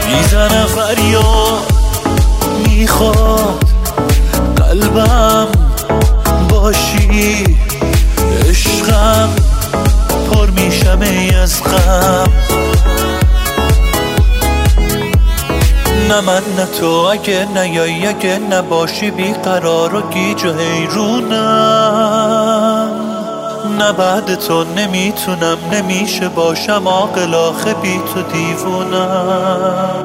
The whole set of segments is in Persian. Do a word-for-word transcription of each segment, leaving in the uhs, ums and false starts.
میزنه فریاد میخواد قلبم باشی، عشقم پر میشم ای از غم. نه من نه تو اگه نیایی، اگه نباشی بیقرار و گیج و حیرونم. نه بعد تو نمیتونم، نمیشه باشم عاقل، آخه بی تو دیوونم.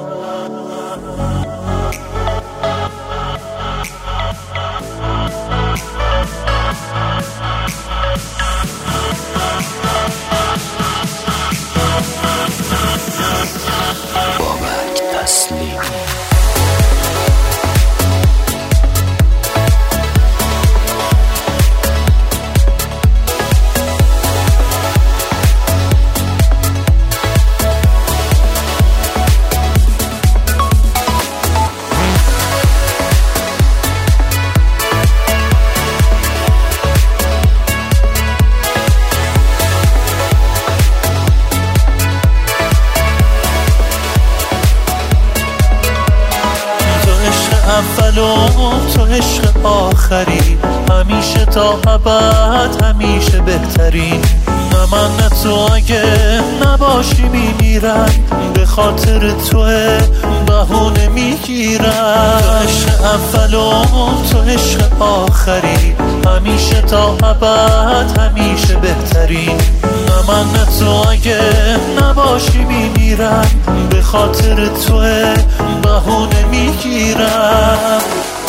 اول و تو عشق آخری، همیشه تا ابد همیشه بهترین. نه من نه تو اگه نباشی میمیرم، به خاطر توه بهونه میگیرم. تو عشق اول و تو عشق آخری، همیشه تا ابد همیشه بهترین. نه من نه تو اگه نباشی میمیرم، به خاطر توه بهونه میگیرم.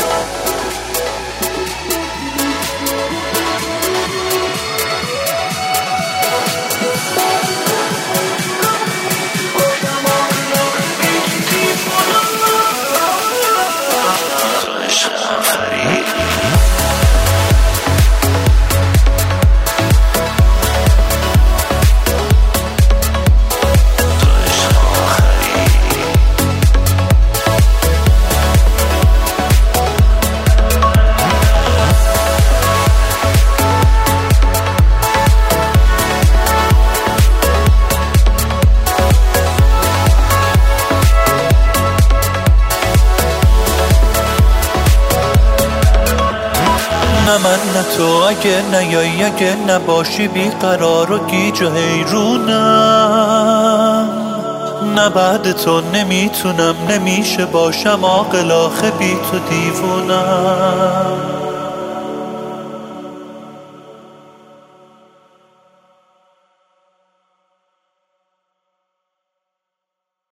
نه من نه تو اگه نیایی، اگه نباشی بیقرار و گیج و حیرونم. نه بعد تو نمیتونم، نمیشه باشم عاقل، آخه بی تو دیوونم.